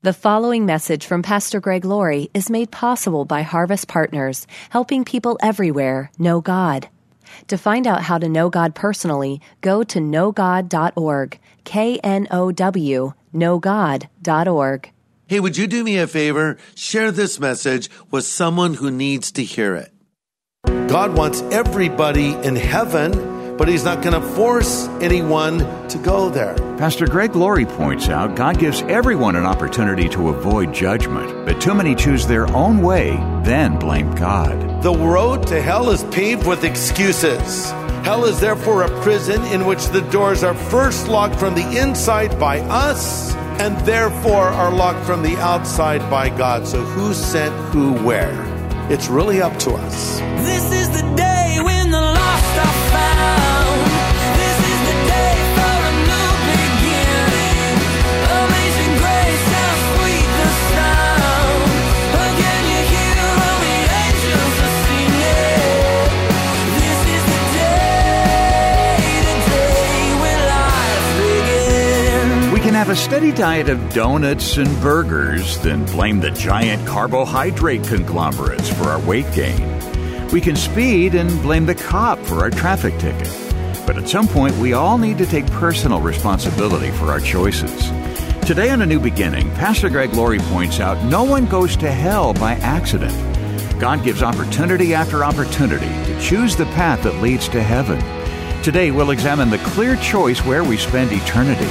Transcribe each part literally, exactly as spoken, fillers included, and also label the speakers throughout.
Speaker 1: The following message from Pastor Greg Laurie is made possible by Harvest Partners, helping people everywhere know God. To find out how to know God personally, go to know god dot org, K N O W, know god dot org.
Speaker 2: Hey, would you do me a favor? Share this message with someone who needs to hear it. God wants everybody in heaven, but He's not going to force anyone to go there.
Speaker 3: Pastor Greg Laurie points out God gives everyone an opportunity to avoid judgment, but too many choose their own way, then blame God.
Speaker 2: The road to hell is paved with excuses. Hell is therefore a prison in which the doors are first locked from the inside by us, and therefore are locked from the outside by God. So who sent who where? It's really up to us.
Speaker 4: This is the day when the lost are found. This is the day for a new beginning. Amazing grace, how sweet the sound. Again you hear all the angels are singing. This is the day, the day when life begins.
Speaker 3: We can have a steady diet of donuts and burgers, then blame the giant carbohydrate conglomerates for our weight gain. We can speed and blame the cop for our traffic ticket. But at some point, we all need to take personal responsibility for our choices. Today on A New Beginning, Pastor Greg Laurie points out no one goes to hell by accident. God gives opportunity after opportunity to choose the path that leads to heaven. Today, we'll examine the clear choice where we spend eternity.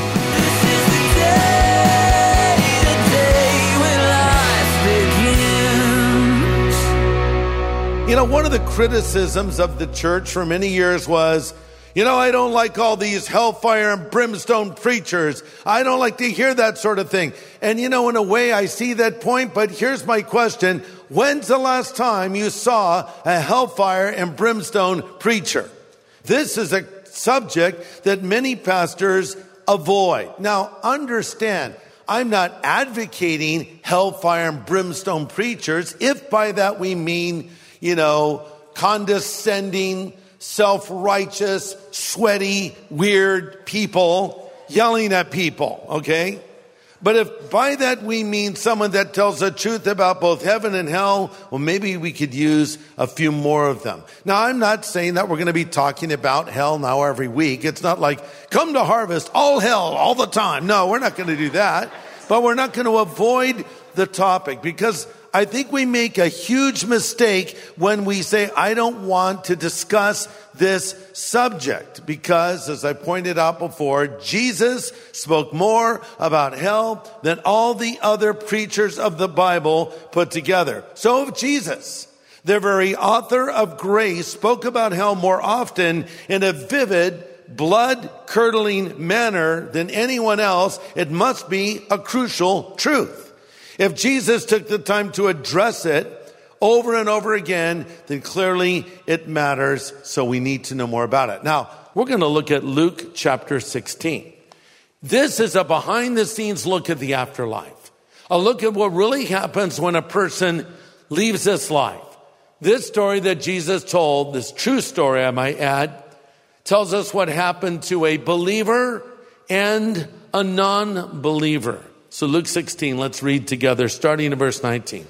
Speaker 2: You know, one of the criticisms of the church for many years was, you know, I don't like all these hellfire and brimstone preachers. I don't like to hear that sort of thing. And, you know, in a way, I see that point. But here's my question. When's the last time you saw a hellfire and brimstone preacher? This is a subject that many pastors avoid. Now, understand, I'm not advocating hellfire and brimstone preachers, if by that we mean, you know, condescending, self-righteous, sweaty, weird people yelling at people, okay? But if by that we mean someone that tells the truth about both heaven and hell, well, maybe we could use a few more of them. Now, I'm not saying that we're going to be talking about hell now every week. It's not like, come to Harvest, all hell, all the time. No, we're not going to do that. But we're not going to avoid the topic, because I think we make a huge mistake when we say, I don't want to discuss this subject, because, as I pointed out before, Jesus spoke more about hell than all the other preachers of the Bible put together. So if Jesus, the very author of grace, spoke about hell more often in a vivid, blood-curdling manner than anyone else, it must be a crucial truth. If Jesus took the time to address it over and over again, then clearly it matters, so we need to know more about it. Now, we're going to look at Luke chapter sixteen. This is a behind-the-scenes look at the afterlife, a look at what really happens when a person leaves this life. This story that Jesus told, this true story I might add, tells us what happened to a believer and a non-believer. So Luke sixteen, let's read together, starting in verse nineteen.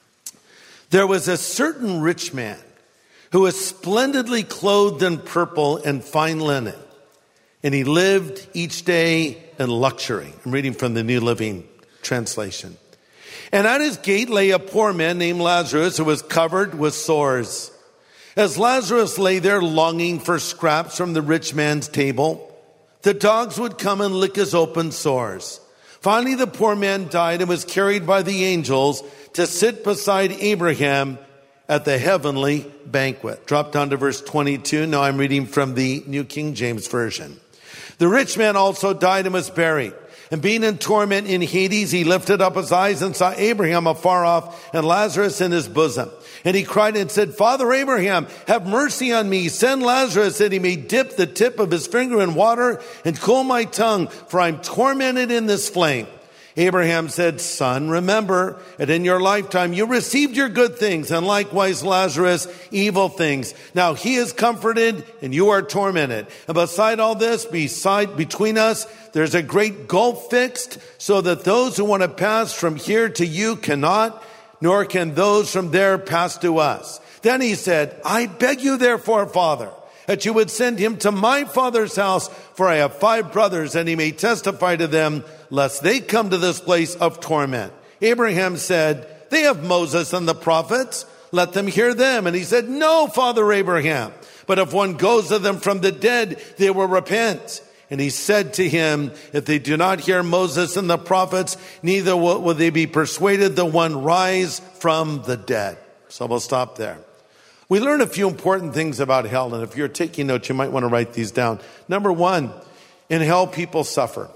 Speaker 2: There was a certain rich man who was splendidly clothed in purple and fine linen, and he lived each day in luxury. I'm reading from the New Living Translation. And at his gate lay a poor man named Lazarus, who was covered with sores. As Lazarus lay there longing for scraps from the rich man's table, the dogs would come and lick his open sores. Finally, the poor man died and was carried by the angels to sit beside Abraham at the heavenly banquet. Drop down to verse twenty-two. Now I'm reading from the New King James Version. The rich man also died and was buried. And being in torment in Hades, he lifted up his eyes and saw Abraham afar off and Lazarus in his bosom. And he cried and said, Father Abraham, have mercy on me. Send Lazarus that he may dip the tip of his finger in water and cool my tongue, for I'm tormented in this flame. Abraham said, son, remember that in your lifetime you received your good things, and likewise Lazarus evil things. Now he is comforted and you are tormented. And beside all this, beside between us, there's a great gulf fixed, so that those who want to pass from here to you cannot, nor can those from there pass to us. Then he said, I beg you therefore, Father, that you would send him to my father's house, for I have five brothers, and he may testify to them, lest they come to this place of torment. Abraham said, they have Moses and the prophets. Let them hear them. And he said, no, Father Abraham. But if one goes to them from the dead, they will repent. And he said to him, if they do not hear Moses and the prophets, neither will, will they be persuaded the one rise from the dead. So we'll stop there. We learn a few important things about hell, and if you're taking notes, you might want to write these down. Number one, in hell, people suffer.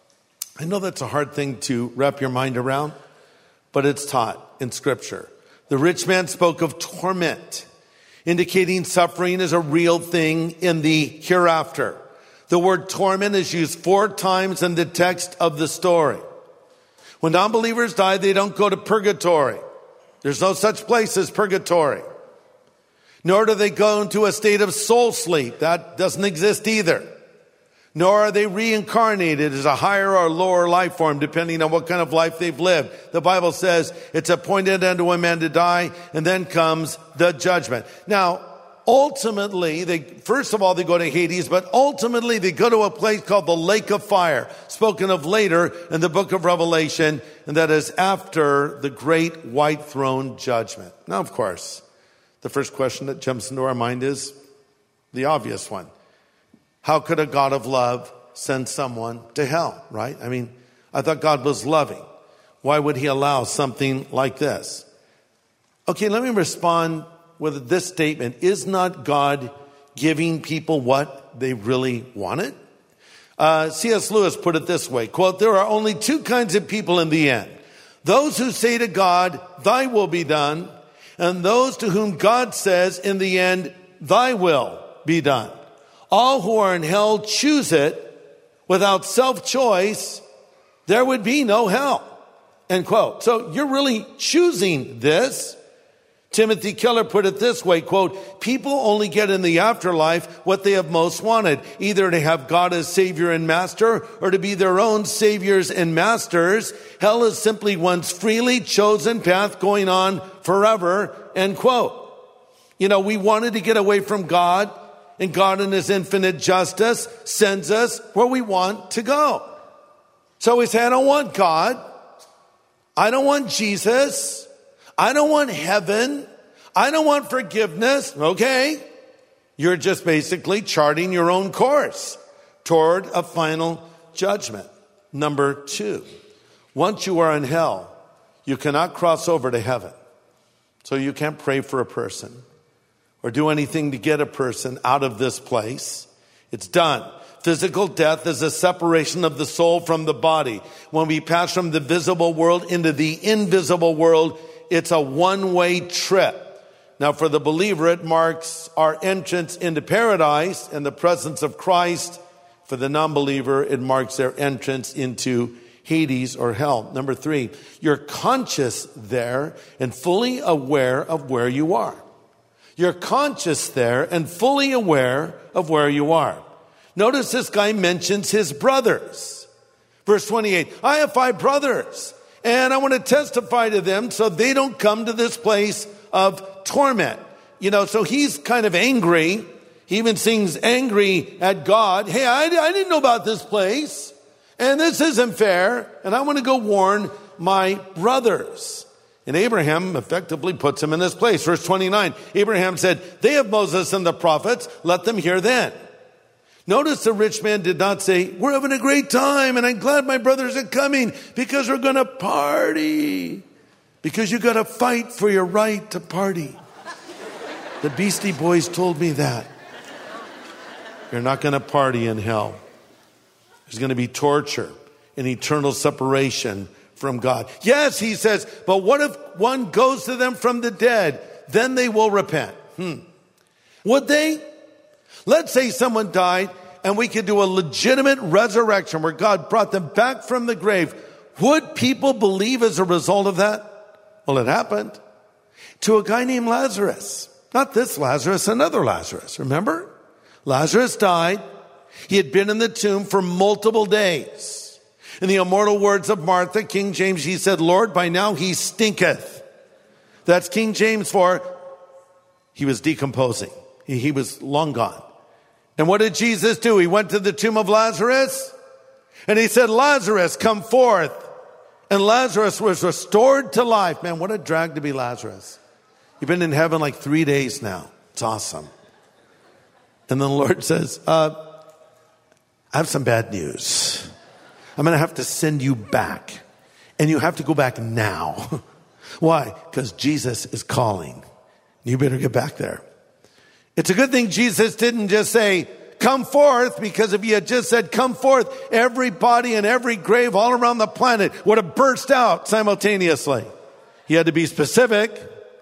Speaker 2: I know that's a hard thing to wrap your mind around, but it's taught in Scripture. The rich man spoke of torment, indicating suffering is a real thing in the hereafter. The word torment is used four times in the text of the story. When non-believers die, they don't go to purgatory. There's no such place as purgatory. Nor do they go into a state of soul sleep. That doesn't exist either. Nor are they reincarnated as a higher or lower life form, depending on what kind of life they've lived. The Bible says it's appointed unto a man to die, and then comes the judgment. Now, ultimately, they, first of all, they go to Hades, but ultimately they go to a place called the lake of fire, spoken of later in the book of Revelation, and that is after the great white throne judgment. Now, of course, the first question that jumps into our mind is the obvious one. How could a God of love send someone to hell, right? I mean, I thought God was loving. Why would he allow something like this? Okay, let me respond with this statement. Is not God giving people what they really wanted? Uh, C S Lewis put it this way, quote, there are only two kinds of people in the end. Those who say to God, thy will be done, and those to whom God says, in the end, thy will be done. All who are in hell choose it. Without self-choice, there would be no hell. End quote. So you're really choosing this. Timothy Keller put it this way, quote, people only get in the afterlife what they have most wanted, either to have God as Savior and Master or to be their own saviors and masters. Hell is simply one's freely chosen path going on forever, end quote. You know, we wanted to get away from God, and God in his infinite justice sends us where we want to go. So we say, I don't want God. I don't want Jesus. I don't want heaven. I don't want forgiveness. Okay. You're just basically charting your own course toward a final judgment. Number two, once you are in hell, you cannot cross over to heaven. So you can't pray for a person or do anything to get a person out of this place. It's done. Physical death is a separation of the soul from the body. When we pass from the visible world into the invisible world, it's a one-way trip. Now, for the believer, it marks our entrance into paradise and the presence of Christ. For the non-believer, it marks their entrance into Hades or hell. Number three, you're conscious there and fully aware of where you are. You're conscious there and fully aware of where you are. Notice this guy mentions his brothers. Verse twenty-eight, I have five brothers, and I want to testify to them so they don't come to this place of torment. You know, so he's kind of angry. He even sings angry at God. Hey, I, I didn't know about this place, and this isn't fair, and I want to go warn my brothers. And Abraham effectively puts him in this place. Verse twenty-nine, Abraham said, they have Moses and the prophets, let them hear then. Notice the rich man did not say, we're having a great time and I'm glad my brothers are coming because we're going to party. Because you got to fight for your right to party. The Beastie Boys told me that. You're not going to party in hell. There's going to be torture and eternal separation from God. Yes, he says, but what if one goes to them from the dead? Then they will repent. Hmm. Would they? Let's say someone died and we could do a legitimate resurrection where God brought them back from the grave. Would people believe as a result of that? Well, it happened to a guy named Lazarus. Not this Lazarus, another Lazarus. Remember? Lazarus died. He had been in the tomb for multiple days. In the immortal words of Martha, King James, he said, Lord, by now he stinketh. That's King James for he was decomposing. He, he was long gone. And what did Jesus do? He went to the tomb of Lazarus and he said, Lazarus, come forth. And Lazarus was restored to life. Man, what a drag to be Lazarus. You've been in heaven like three days now. It's awesome. And then the Lord says, uh, I have some bad news. I'm going to have to send you back. And you have to go back now. Why? Because Jesus is calling. You better get back there. It's a good thing Jesus didn't just say, come forth, because if he had just said, come forth, every body and every grave all around the planet would have burst out simultaneously. He had to be specific.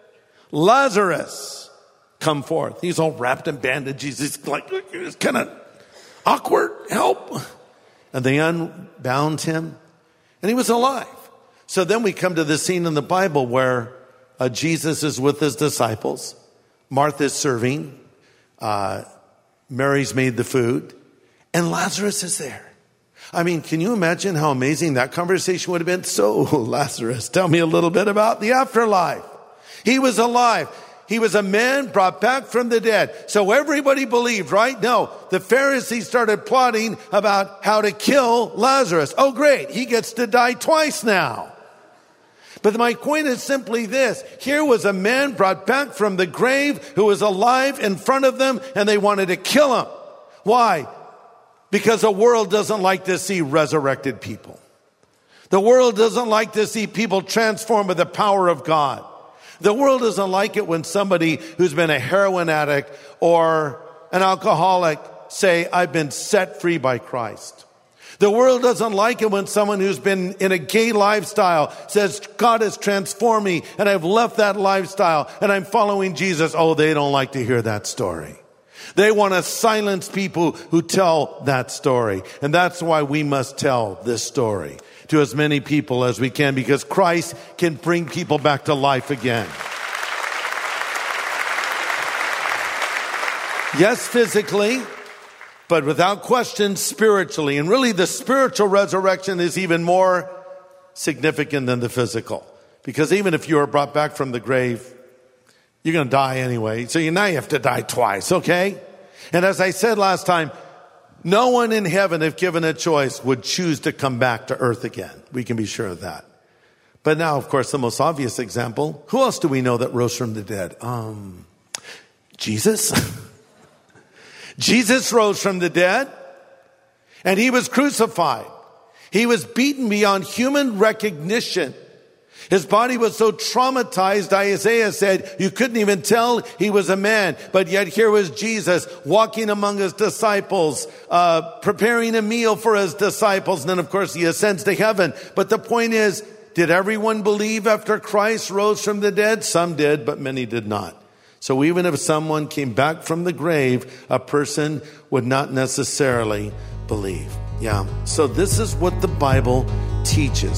Speaker 2: Lazarus, come forth. He's all wrapped in bandages. He's like, it's kind of awkward. Help. And they unbound him and he was alive. So then we come to the scene in the Bible where uh, Jesus is with his disciples. Martha's serving. Uh, Mary's made the food. And Lazarus is there. I mean, can you imagine how amazing that conversation would have been? So, Lazarus, tell me a little bit about the afterlife. He was alive. He was a man brought back from the dead. So everybody believed, right? No, the Pharisees started plotting about how to kill Lazarus. Oh, great. He gets to die twice now. But my point is simply this. Here was a man brought back from the grave who was alive in front of them, and they wanted to kill him. Why? Because the world doesn't like to see resurrected people. The world doesn't like to see people transformed by the power of God. The world doesn't like it when somebody who's been a heroin addict or an alcoholic say, I've been set free by Christ. The world doesn't like it when someone who's been in a gay lifestyle says, God has transformed me and I've left that lifestyle and I'm following Jesus. Oh, they don't like to hear that story. They want to silence people who tell that story. And that's why we must tell this story to as many people as we can, because Christ can bring people back to life again. Yes, physically, but without question, spiritually. And really, the spiritual resurrection is even more significant than the physical. Because even if you are brought back from the grave, you're going to die anyway. So you now you have to die twice, okay? And as I said last time, no one in heaven, if given a choice, would choose to come back to earth again. We can be sure of that. But now, of course, the most obvious example, who else do we know that rose from the dead? Um, Jesus. Jesus rose from the dead, and he was crucified. He was beaten beyond human recognition. His body was so traumatized, Isaiah said, you couldn't even tell he was a man. But yet here was Jesus walking among his disciples, uh, preparing a meal for his disciples. And then, of course, he ascends to heaven. But the point is, did everyone believe after Christ rose from the dead? Some did, but many did not. So even if someone came back from the grave, a person would not necessarily believe. Yeah. So this is what the Bible teaches.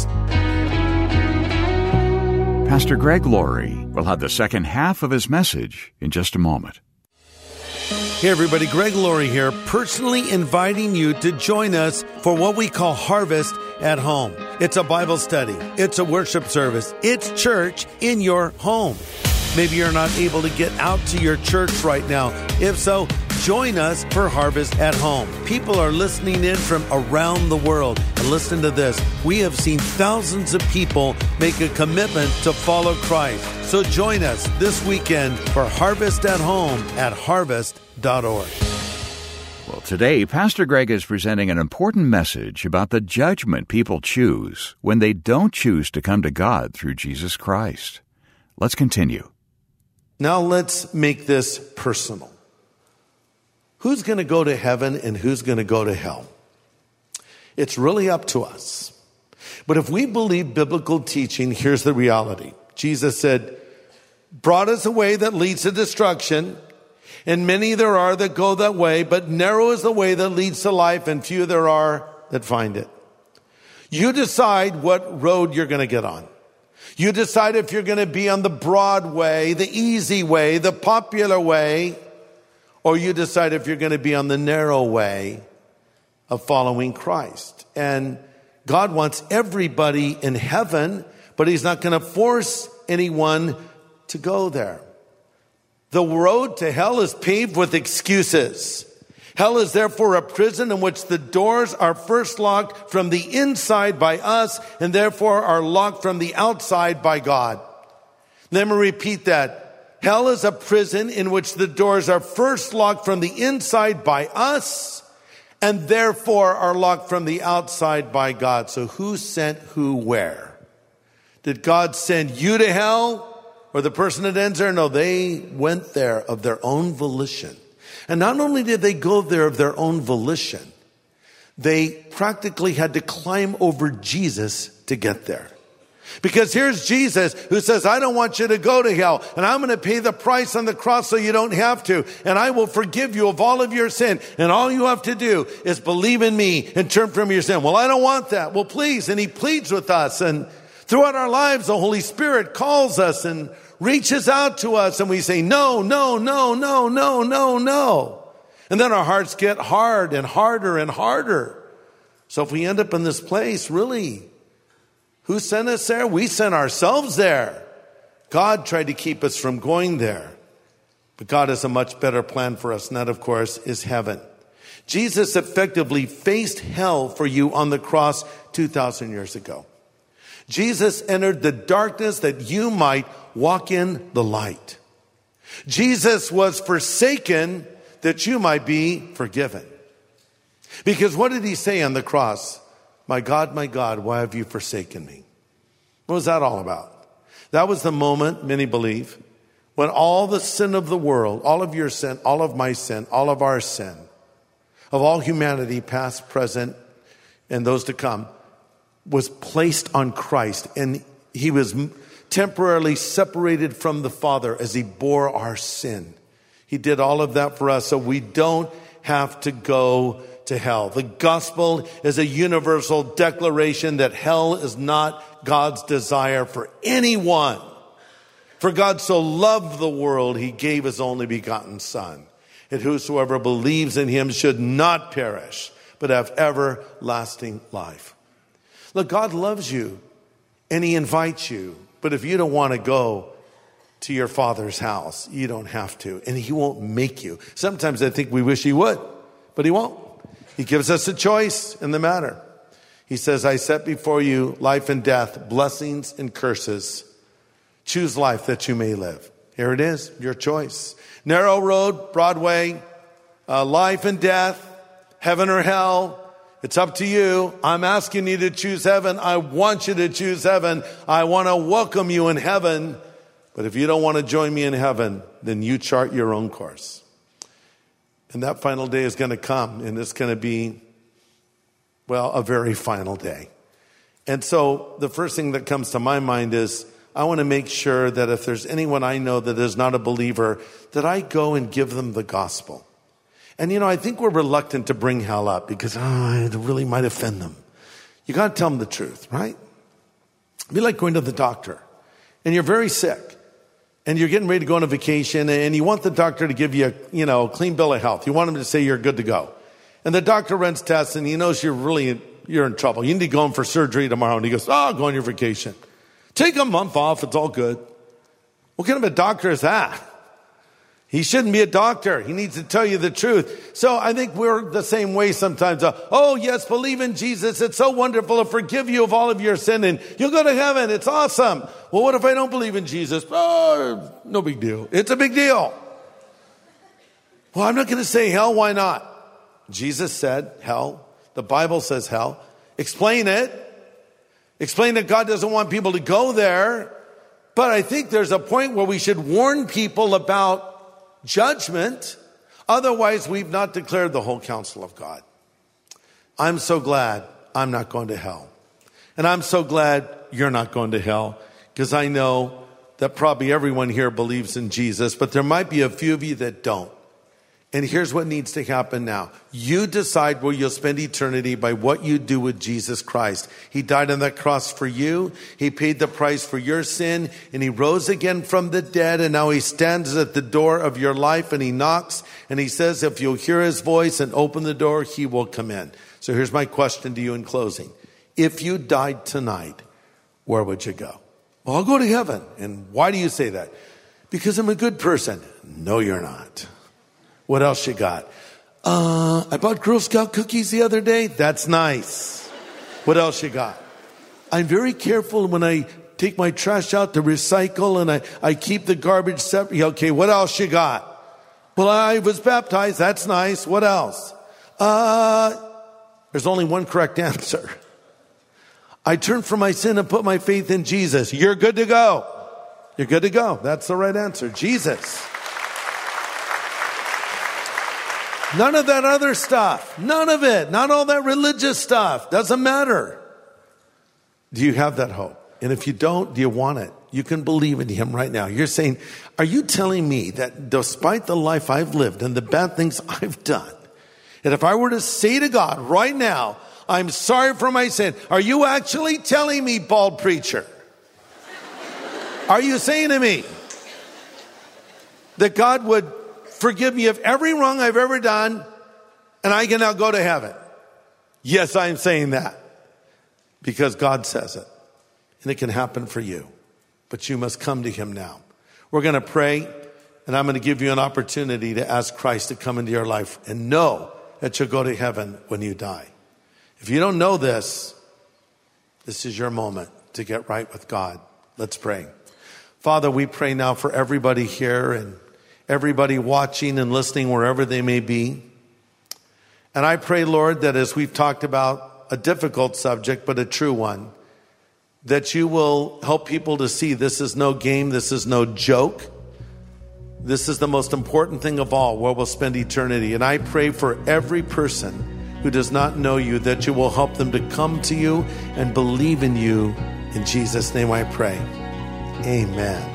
Speaker 3: Pastor Greg Laurie will have the second half of his message in just a moment.
Speaker 2: Hey everybody, Greg Laurie here, personally inviting you to join us for what we call Harvest at Home. It's a Bible study. It's a worship service. It's church in your home. Maybe you're not able to get out to your church right now. If so, join us for Harvest at Home. People are listening in from around the world. And listen to this. We have seen thousands of people make a commitment to follow Christ. So join us this weekend for Harvest at Home at harvest dot org.
Speaker 3: Well, today, Pastor Greg is presenting an important message about the judgment people choose when they don't choose to come to God through Jesus Christ. Let's continue.
Speaker 2: Now let's make this personal. Who's going to go to heaven and who's going to go to hell? It's really up to us. But if we believe biblical teaching, here's the reality. Jesus said, broad is the way that leads to destruction, and many there are that go that way, but narrow is the way that leads to life, and few there are that find it. You decide what road you're going to get on. You decide if you're going to be on the broad way, the easy way, the popular way, or you decide if you're going to be on the narrow way of following Christ. And God wants everybody in heaven, but he's not going to force anyone to go there. The road to hell is paved with excuses. Hell is therefore a prison in which the doors are first locked from the inside by us and therefore are locked from the outside by God. Let me repeat that. Hell is a prison in which the doors are first locked from the inside by us and therefore are locked from the outside by God. So who sent who where? Did God send you to hell or the person that ends there? No, they went there of their own volition. And not only did they go there of their own volition, they practically had to climb over Jesus to get there. Because here's Jesus who says, I don't want you to go to hell, and I'm going to pay the price on the cross so you don't have to, and I will forgive you of all of your sin, and all you have to do is believe in me and turn from your sin. Well, I don't want that. Well, please. And he pleads with us, and throughout our lives, the Holy Spirit calls us and reaches out to us, and we say, no, no, no, no, no, no, no. And then our hearts get hard and harder and harder. So if we end up in this place, really, who sent us there? We sent ourselves there. God tried to keep us from going there. But God has a much better plan for us, and that, of course, is heaven. Jesus effectively faced hell for you on the cross two thousand years ago. Jesus entered the darkness that you might walk in the light. Jesus was forsaken that you might be forgiven. Because what did he say on the cross? My God, my God, why have you forsaken me? What was that all about? That was the moment, many believe, when all the sin of the world, all of your sin, all of my sin, all of our sin, of all humanity, past, present, and those to come, was placed on Christ. And he was temporarily separated from the Father as he bore our sin. He did all of that for us so we don't have to go to hell. The gospel is a universal declaration that hell is not God's desire for anyone. For God so loved the world, he gave his only begotten Son, that whosoever believes in him should not perish, but have everlasting life. Look, God loves you, and he invites you. But if you don't want to go to your Father's house, you don't have to, and he won't make you. Sometimes I think we wish he would, but he won't. He gives us a choice in the matter. He says, I set before you life and death, blessings and curses. Choose life that you may live. Here it is, your choice. Narrow road, broad way, uh, life and death, heaven or hell. It's up to you. I'm asking you to choose heaven. I want you to choose heaven. I want to welcome you in heaven. But if you don't want to join me in heaven, then you chart your own course. And that final day is going to come, and it's going to be, well, a very final day. And so the first thing that comes to my mind is I want to make sure that if there's anyone I know that is not a believer, that I go and give them the gospel. And, you know, I think we're reluctant to bring hell up because, oh, it really might offend them. You got to tell them the truth, right? It'd be like going to the doctor, and you're very sick. And you're getting ready to go on a vacation, and you want the doctor to give you a, you know, a clean bill of health. You want him to say you're good to go. And the doctor runs tests, and he knows you're really, you're in trouble. You need to go in for surgery tomorrow. And he goes, oh, go on your vacation. Take a month off. It's all good. What kind of a doctor is that? He shouldn't be a doctor. He needs to tell you the truth. So I think we're the same way sometimes. Uh, oh, yes, believe in Jesus. It's so wonderful to forgive you of all of your sin, and you'll go to heaven. It's awesome. Well, what if I don't believe in Jesus? Oh, no big deal. It's a big deal. Well, I'm not going to say hell. Why not? Jesus said hell. The Bible says hell. Explain it. Explain that God doesn't want people to go there. But I think there's a point where we should warn people about judgment. Otherwise, we've not declared the whole counsel of God. I'm so glad I'm not going to hell. And I'm so glad you're not going to hell, because I know that probably everyone here believes in Jesus, but there might be a few of you that don't. And here's what needs to happen now. You decide where you'll spend eternity by what you do with Jesus Christ. He died on that cross for you. He paid the price for your sin, and he rose again from the dead, and now he stands at the door of your life, and he knocks, and he says, if you'll hear his voice and open the door, he will come in. So here's my question to you in closing. If you died tonight, where would you go? Well, I'll go to heaven. And why do you say that? Because I'm a good person. No, you're not. What else you got? Uh, I bought Girl Scout cookies the other day. That's nice. What else you got? I'm very careful when I take my trash out to recycle, and I, I keep the garbage separate. Okay, what else you got? Well, I was baptized. That's nice. What else? Uh, there's only one correct answer. I turned from my sin and put my faith in Jesus. You're good to go. You're good to go. That's the right answer. Jesus. None of that other stuff. None of it. Not all that religious stuff. Doesn't matter. Do you have that hope? And if you don't, do you want it? You can believe in him right now. You're saying, are you telling me that despite the life I've lived and the bad things I've done, that if I were to say to God right now, I'm sorry for my sin, are you actually telling me, bald preacher? Are you saying to me that God would forgive me of every wrong I've ever done, and I can now go to heaven? Yes, I'm saying that because God says it, and it can happen for you, but you must come to him now. We're going to pray, and I'm going to give you an opportunity to ask Christ to come into your life and know that you'll go to heaven when you die. If you don't know this, this is your moment to get right with God. Let's pray. Father, we pray now for everybody here and everybody watching and listening wherever they may be. And I pray, Lord, that as we've talked about a difficult subject, but a true one, that you will help people to see this is no game, this is no joke. This is the most important thing of all, where we'll spend eternity. And I pray for every person who does not know you, that you will help them to come to you and believe in you. In Jesus' name I pray. Amen.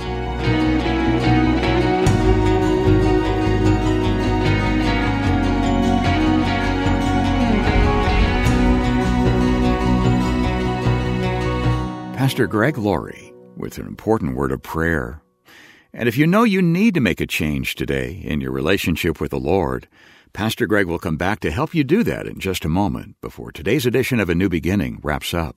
Speaker 3: Pastor Greg Laurie with an important word of prayer. And if you know you need to make a change today in your relationship with the Lord, Pastor Greg will come back to help you do that in just a moment before today's edition of A New Beginning wraps up.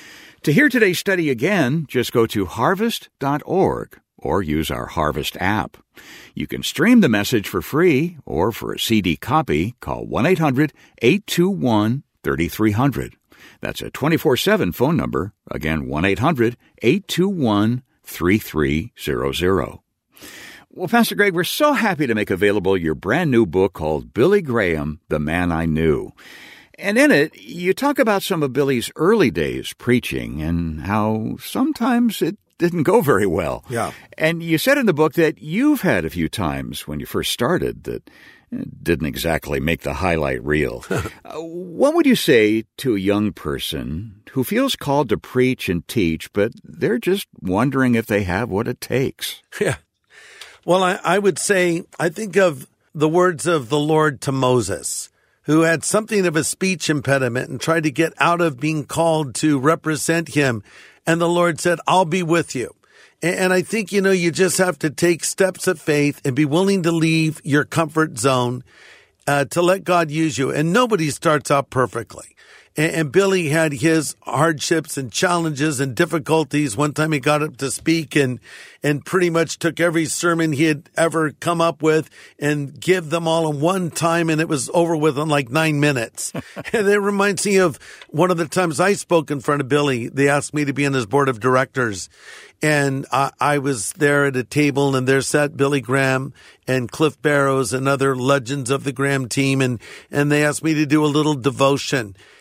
Speaker 3: To hear today's study again, just go to harvest dot org or use our Harvest app. You can stream the message for free, or for a C D copy, call one eight hundred eight two one three three zero zero. That's a twenty-four seven phone number. Again, one eight hundred eight two one three three zero zero. Well, Pastor Greg, we're so happy to make available your brand new book called Billy Graham, The Man I Knew. And in it, you talk about some of Billy's early days preaching and how sometimes it didn't go very well.
Speaker 2: Yeah.
Speaker 3: And you said in the book that you've had a few times when you first started that didn't exactly make the highlight reel. uh, what would you say to a young person who feels called to preach and teach, but they're just wondering if they have what it takes?
Speaker 2: Yeah. Well, I, I would say, I think of the words of the Lord to Moses, who had something of a speech impediment and tried to get out of being called to represent him. And the Lord said, I'll be with you. And I think, you know, you just have to take steps of faith and be willing to leave your comfort zone uh, to let God use you. And nobody starts out perfectly. And, and Billy had his hardships and challenges and difficulties. One time he got up to speak and and pretty much took every sermon he had ever come up with and give them all in one time, and it was over with in like nine minutes. And it reminds me of one of the times I spoke in front of Billy. They asked me to be on his board of directors. And I, I was there at a table, and there sat Billy Graham and Cliff Barrows and other legends of the Graham team. And, and they asked me to do a little devotion.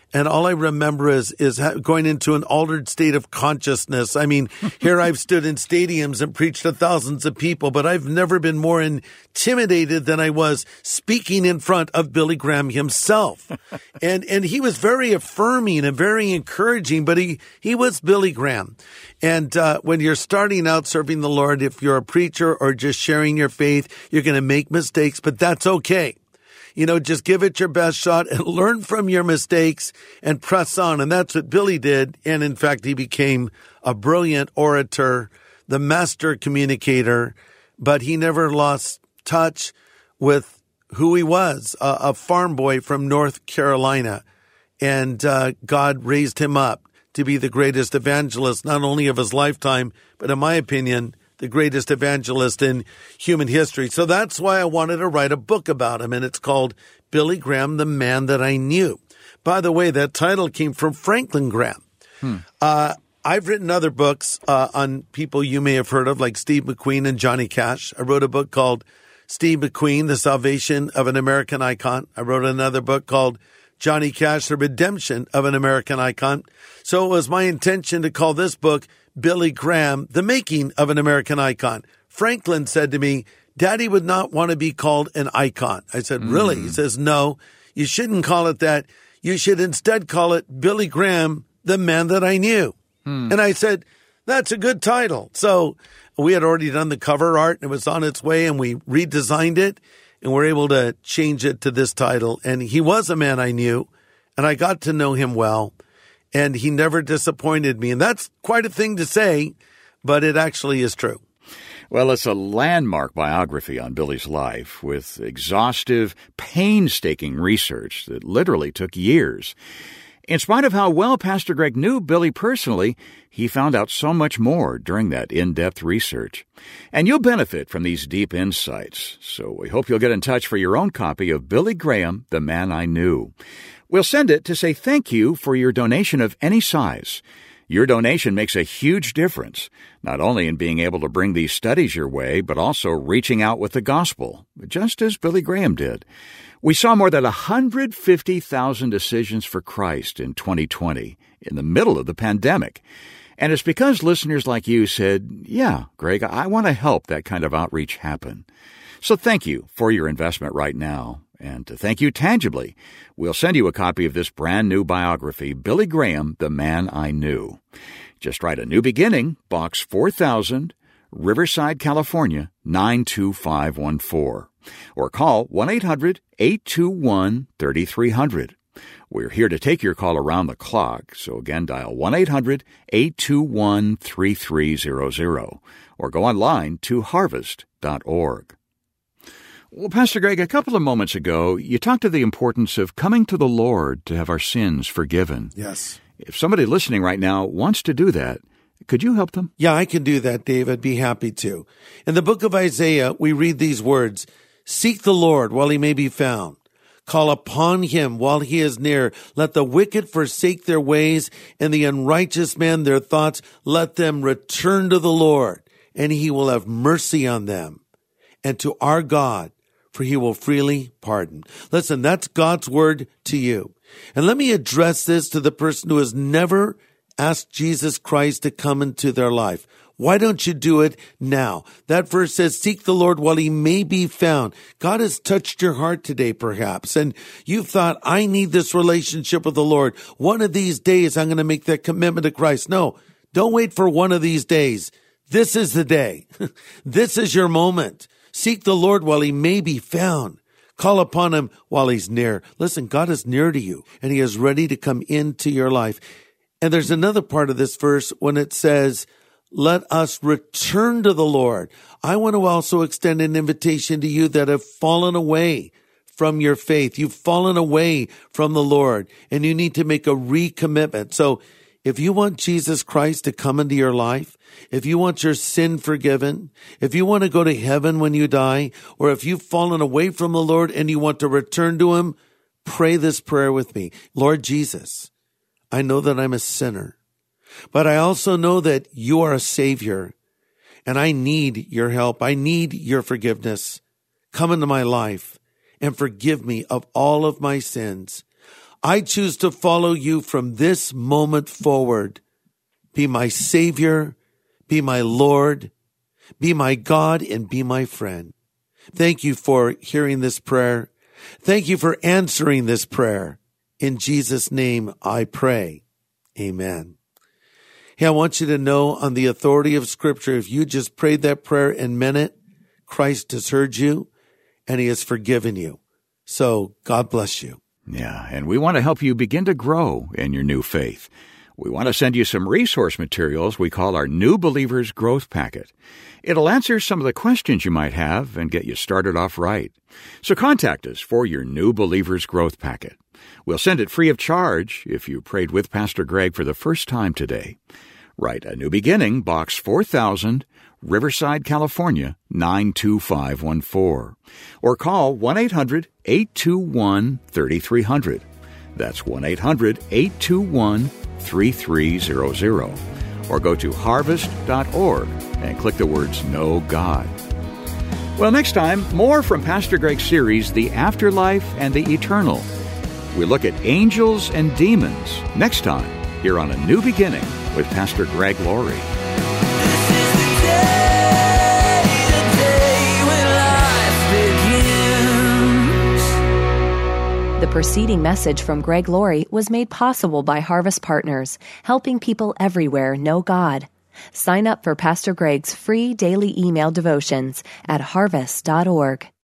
Speaker 2: And all I remember is is going into an altered state of consciousness. I mean, here I've stood in stadiums and preached to thousands of people, but I've never been more intimidated than I was speaking in front of Billy Graham himself. And and he was very affirming and very encouraging, but he, he was Billy Graham. And uh, when you're starting out serving the Lord, if you're a preacher or just sharing your faith, you're going to make mistakes, but that's okay. You know, just give it your best shot and learn from your mistakes and press on. And that's what Billy did. And in fact, he became a brilliant orator, the master communicator, but he never lost touch with who he was, a, a farm boy from North Carolina. And uh, God raised him up to be the greatest evangelist, not only of his lifetime, but in my opinion, the greatest evangelist in human history. So that's why I wanted to write a book about him, and it's called Billy Graham, the Man That I Knew. By the way, that title came from Franklin Graham. Hmm. Uh, I've written other books uh, on people you may have heard of, like Steve McQueen and Johnny Cash. I wrote a book called Steve McQueen, The Salvation of an American Icon. I wrote another book called Johnny Cash, The Redemption of an American Icon. So it was my intention to call this book Billy Graham, The Making of an American Icon. Franklin said to me, Daddy would not want to be called an icon. I said, mm. really? He says, no, you shouldn't call it that. You should instead call it Billy Graham, the Man That I Knew. Mm. And I said, that's a good title. So we had already done the cover art and it was on its way and we redesigned it and we're able to change it to this title. And he was a man I knew and I got to know him well. And he never disappointed me. And that's quite a thing to say, but it actually is true.
Speaker 3: Well, it's a landmark biography on Billy's life with exhaustive, painstaking research that literally took years. In spite of how well Pastor Greg knew Billy personally, he found out so much more during that in-depth research. And you'll benefit from these deep insights. So we hope you'll get in touch for your own copy of Billy Graham, The Man I Knew. We'll send it to say thank you for your donation of any size. Your donation makes a huge difference, not only in being able to bring these studies your way, but also reaching out with the gospel, just as Billy Graham did. We saw more than one hundred fifty thousand decisions for Christ in twenty twenty, in the middle of the pandemic. And it's because listeners like you said, yeah, Greg, I want to help that kind of outreach happen. So thank you for your investment right now. And to thank you tangibly, we'll send you a copy of this brand new biography, Billy Graham, The Man I Knew. Just write A New Beginning, Box four thousand, Riverside, California, nine two five one four. Or call one eight hundred eight two one three three zero zero. We're here to take your call around the clock, so again, dial one eight hundred eight two one three three zero zero. Or go online to harvest dot org. Well, Pastor Greg, a couple of moments ago, you talked of the importance of coming to the Lord to have our sins forgiven.
Speaker 2: Yes.
Speaker 3: If somebody listening right now wants to do that, could you help them?
Speaker 2: Yeah, I can do that, Dave. I'd be happy to. In the book of Isaiah, we read these words, "Seek the Lord while he may be found. Call upon him while he is near. Let the wicked forsake their ways, and the unrighteous man their thoughts. Let them return to the Lord, and he will have mercy on them. And to our God, for he will freely pardon." Listen, that's God's word to you. And let me address this to the person who has never asked Jesus Christ to come into their life. Why don't you do it now? That verse says, seek the Lord while he may be found. God has touched your heart today, perhaps, and you've thought, I need this relationship with the Lord. One of these days, I'm going to make that commitment to Christ. No, don't wait for one of these days. This is the day. This is your moment. Seek the Lord while he may be found. Call upon him while he's near. Listen, God is near to you, and he is ready to come into your life. And there's another part of this verse when it says, let us return to the Lord. I want to also extend an invitation to you that have fallen away from your faith. You've fallen away from the Lord, and you need to make a recommitment. So if you want Jesus Christ to come into your life, if you want your sin forgiven, if you want to go to heaven when you die, or if you've fallen away from the Lord and you want to return to him, pray this prayer with me. Lord Jesus, I know that I'm a sinner, but I also know that you are a Savior, and I need your help. I need your forgiveness. Come into my life and forgive me of all of my sins. I choose to follow you from this moment forward. Be my Savior, be my Lord, be my God, and be my friend. Thank you for hearing this prayer. Thank you for answering this prayer. In Jesus' name I pray. Amen. Hey, I want you to know on the authority of Scripture, if you just prayed that prayer and meant it, Christ has heard you and he has forgiven you. So God bless you.
Speaker 3: Yeah, and we want to help you begin to grow in your new faith. We want to send you some resource materials we call our New Believers Growth Packet. It'll answer some of the questions you might have and get you started off right. So contact us for your New Believers Growth Packet. We'll send it free of charge if you prayed with Pastor Greg for the first time today. Write A New Beginning, Box four thousand, Riverside, California, nine two five one four. Or call one eight hundred eight two one three three zero zero. That's one eight hundred eight two one three three zero zero. Or go to harvest dot org and click the words Know God. Well, next time, more from Pastor Greg's series, The Afterlife and the Eternal. We look at angels and demons next time here on A New Beginning with Pastor Greg Laurie.
Speaker 1: The preceding message from Greg Laurie was made possible by Harvest Partners, helping people everywhere know God. Sign up for Pastor Greg's free daily email devotions at harvest dot org.